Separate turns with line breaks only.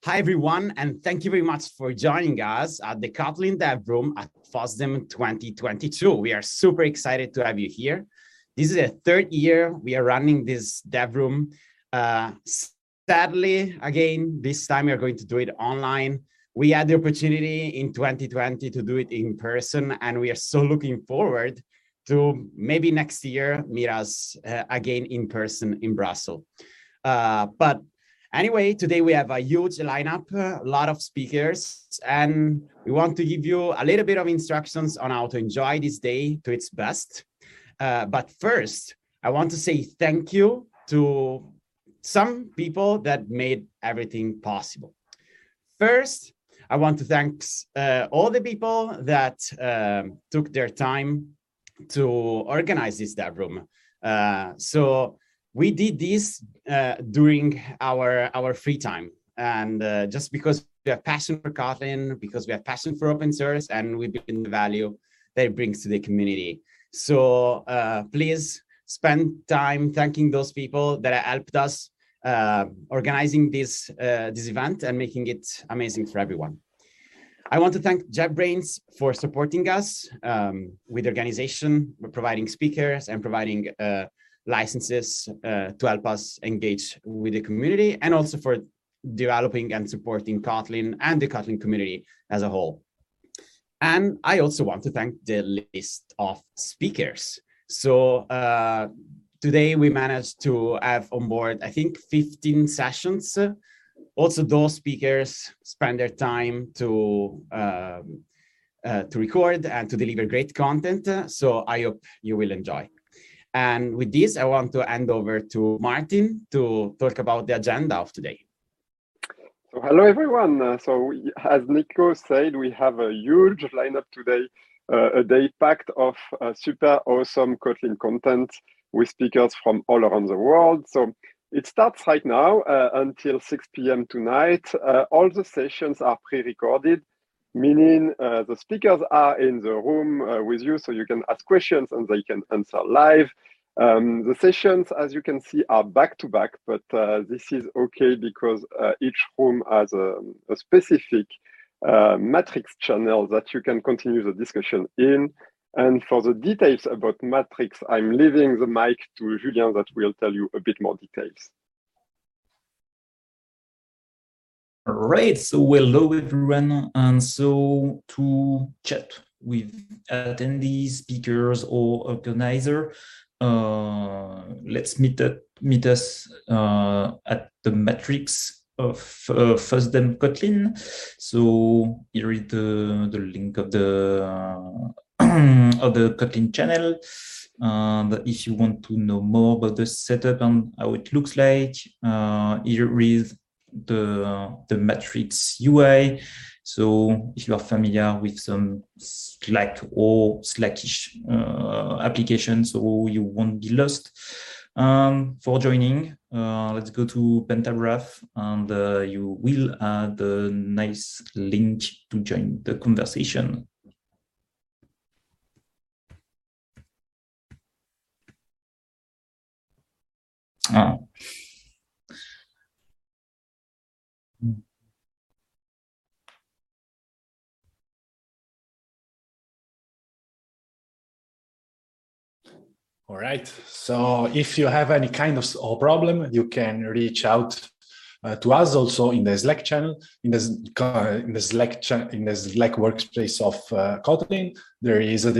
Hi, everyone, and thank you very much for joining us at the Kotlin Dev Room at FOSDEM 2022. We are super excited to have you here. This is the third year we are running this Dev Room. Sadly, again, this time we are going to do it online. We had the opportunity in 2020 to do it in person, and we are so looking forward to maybe next year meet us again in person in Brussels. But anyway, today we have a huge lineup, a lot of speakers, and we want to give you a little bit of instructions on how to enjoy this day to its best. But first, I want to say thank you to some people that made everything possible. First, I want to thank all the people that took their time to organize this Dev Room. So we did this during our free time, and just because we have passion for Kotlin, because we have passion for open source, and we believe in the value that it brings to the community. So please spend time thanking those people that helped us organizing this event and making it amazing for everyone. I want to thank JetBrains for supporting us with the organization, providing speakers and providing licenses to help us engage with the community, and also for developing and supporting Kotlin and the Kotlin community as a whole. And I also want to thank the list of speakers. So today we managed to have on board, I think, 15 sessions. Also, those speakers spend their time to record and to deliver great content. So I hope you will enjoy. And with this, I want to hand over to Martin to talk about the agenda of today.
So hello, everyone. As Nico said, we have a huge lineup today, a day packed of super awesome Kotlin content with speakers from all around the world. So it starts right now until 6 p.m. tonight. All the sessions are pre-recorded, meaning the speakers are in the room with you, so you can ask questions and they can answer live. The sessions, as you can see, are back-to-back, but this is okay because each room has a specific Matrix channel that you can continue the discussion in. And for the details about Matrix, I'm leaving the mic to Julien that will tell you a bit more details.
All right, so hello everyone. And so to chat with attendees, speakers, or organizer, let's meet us at the Matrix of FOSDEM Kotlin. So here is the link of the Kotlin channel. And if you want to know more about the setup and how it looks like, here is the Matrix UI. So if you are familiar with some Slack or Slackish applications, so you won't be lost. For joining, let's go to Pentagraph, and you will add a nice link to join the conversation.
All right. So if you have any kind of problem, you can reach out to us also in the Slack channel, in the Slack workspace of Kotlin. There is a